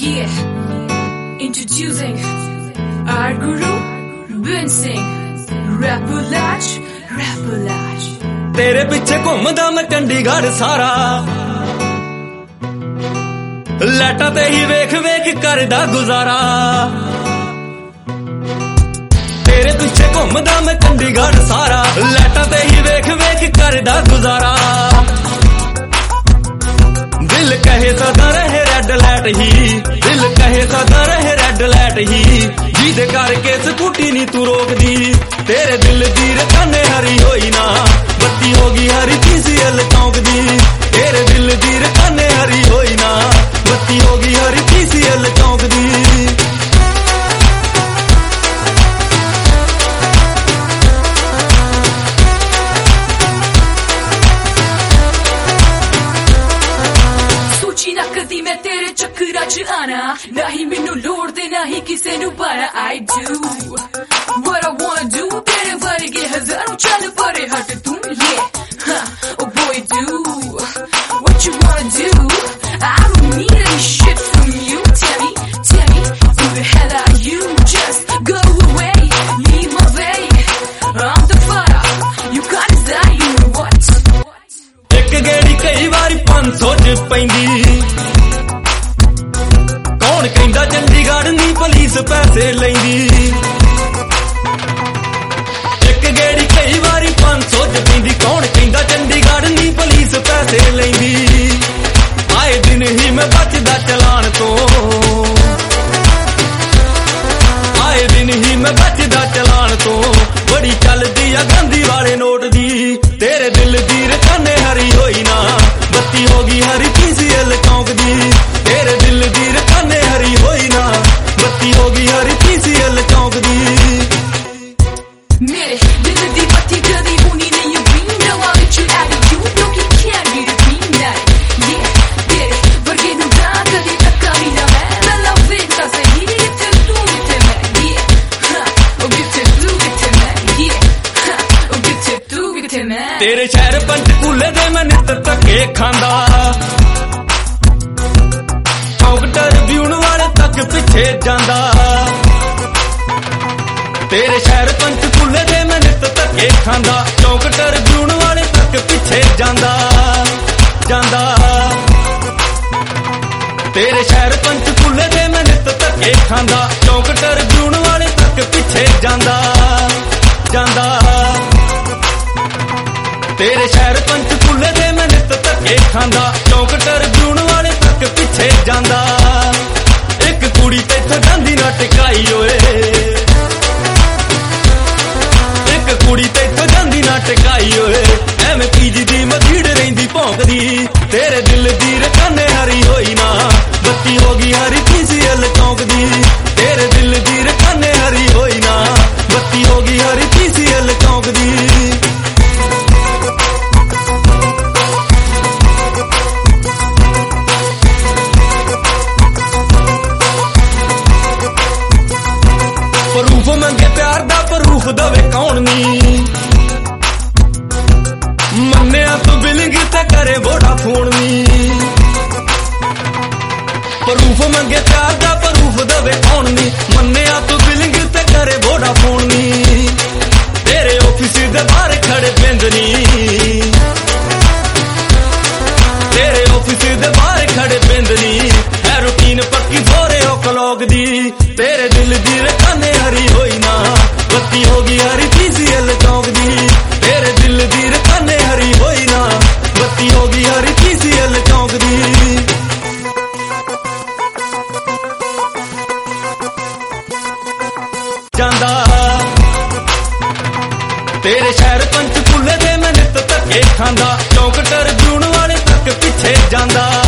Yeah, introducing our guru, Ben Singh, Rapulach, Rapulach. तेरे पीछे घूमदा मैं चंडीगढ़ सारा, लैटा ते ही वेख वेख करदा गुजारा। तेरे पीछे घूमदा मैं चंडीगढ़ सारा, लैटा ते ही वेख वेख करदा गुजारा। दिल कहे सदा रहे रेड लाइट ही, दिल कहे सदा रहे रेड लाइट ही, जिदे करके स्कूटी नी तू रोक दी। तेरे दिल दी रकाने हरी होई ना, बत्ती होगी हरी PCL चौंक दी। तेरे दिल दी रकाने हरी होई ना, बत्ती होगी हरी PCL चौंक दी। मैं तेरे चक्करां च आना, ना ही मैनू लोड़ ते ना ही किसे नू पाना। I do what I wanna do, तेरे वर्गे हजारों चल परे हट तू। Yeah, oh boy do what you wanna do, I don't need any shit from you. Tell me, who the hell are you? Just go away, leave my way, I'm the fire, you can't desire, you know what? एक गेड़ी कई बारी 500 च पैंदी, कौन कहंदा चंडीगढ़ नी police पैसे लैंदी। एक गेड़ी कई बारी 500 च पैंदी, कौन कहंदा चंडीगढ़ नी पुलिस पैसे लैंदी। आए दिन ही मैं बचदा चलान तो, आए दिन ही मैं बचदा चलान तो, बड़ी चलदी आ गांधी वाले नोट दी। तेरे दिल दी रकाने हरी होई ना, बत्ती होगी हरी PCL चौंक दी। तेरे दिल दी रकाने हरी होई ना, बत्ती होगी हरी PCL चौंक दी। मेरे दिल दी बत्ती कदी होनी नहीं green, now I'll let you out of you, no you can't get a green light. Yeah, तेरे वर्गे नू ना कदी धक्का भी ना मैं, मैं love it ता सही किथे तू किथे मैं। Yeah, ओ किथे तू किथे मैं। Yeah, ओ किथे तू किथे मैं। तेरे शहर पंचकूले दे मैं नित धक्के खांदा, ट्रिब्यून वाले तक पिछे जांदा। तेरे शहर पंचकूले दे मैं नित धक्के खांदा, चौक ट्रिब्यून वाले तक पिछे जांदा जांदा। तेरे शहर पंचकूले दे मैं नित धक्के खांदा, चौक ट्रिब्यून वाले तक पिछे जांदा जांदा। तेरे शहर पंचकूले दे मैं नित धक्के खांदा, चौक ट्रिब्यून वाले तक पिछे जांदा। एक कुड़ी तैथों जांदी ना टिकाई ओए, एक कुड़ी तैथों जांदी ना टिकाई ओए, एवें PG दी मजीड़ रहिंदी भौंकदी। तेरे दिल दी रकाने हरी होई ना, बत्ती होगी हरी PCL चौंक दी। तेरे दिल दी रकाने हरी होई ना, बत्ती होगी हरी PCL चौंक दी। प्रूफ मंगे प्यार दा प्रूफ दवे कौन नी, मन्निया तू बिलिंग ते करे वोडाफोन नी। प्रूफ मंगे प्यार दा प्रूफ दवे कौन नी, मन्निया तू बिलिंग ते करे वोडाफोन नी। तेरे ऑफिस दे बाहर खड़े बेंदनी, तेरे ऑफिस दे बाहर खड़े बेंदनी, है रूटीन पक्की थोरे o'clock दी। तेरे दिल दी रकाने हरी होई ना, बत्ती होगी हरी PCL चौंक दी। तेरे दिल दी रकाने हरी होई ना, बत्ती होगी हरी PCL चौंक दी। जांदा तेरे शहर पंचकूले दे मैं नित धक्के खांदा, चौक ट्रिब्यून वाले तक पिछे जांदा।